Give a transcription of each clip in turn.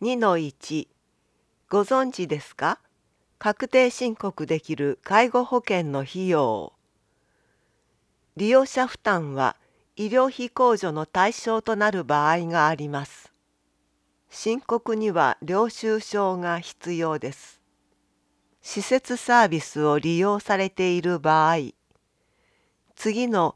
2-1ご存知ですか？確定申告できる介護保険の費用。利用者負担は医療費控除の対象となる場合があります。申告には領収書が必要です。施設サービスを利用されている場合、次の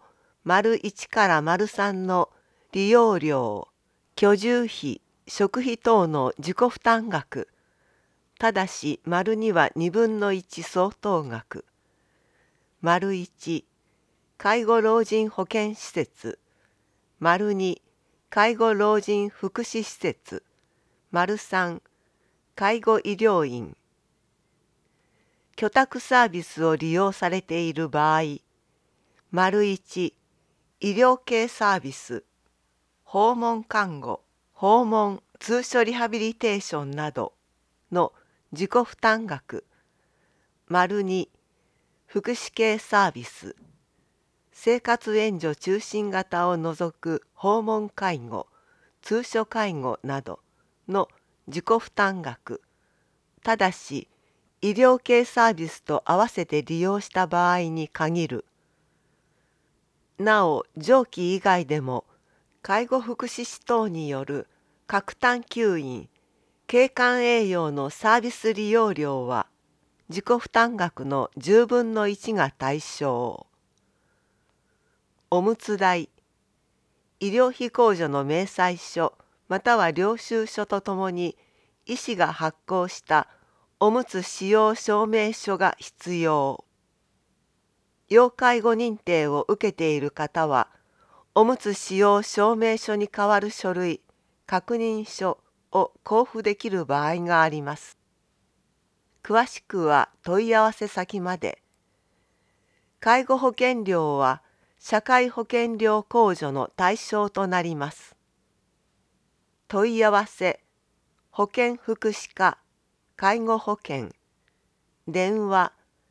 ①から③の利用料、居住費、食費等の自己負担額、ただし②は1/2相当額、①介護老人保健施設、②介護老人福祉施設、③介護医療院。居宅サービスを利用されている場合、①医療系サービス、訪問看護、訪問通所リハビリテーションなどの自己負担額、②福祉系サービス、生活援助中心型を除く訪問介護、通所介護などの自己負担額、ただし医療系サービスと合わせて利用した場合に限る。なお上記以外でも介護福祉士等による各単吸引、経管栄養のサービス利用料は自己負担額の1/10が対象。おむつ代、医療費控除の明細書または領収書とともに医師が発行したおむつ使用証明書が必要。要介護認定を受けている方は、おむつ使用証明書に代わる書類、確認書を交付できる場合があります。詳しくは問い合わせ先まで。介護保険料は社会保険料控除の対象となります。問い合わせ、保健福祉課、介護保険、電話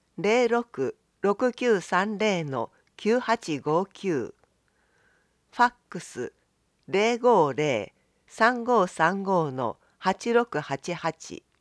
06-6930-9859、ファックス050-3535-8688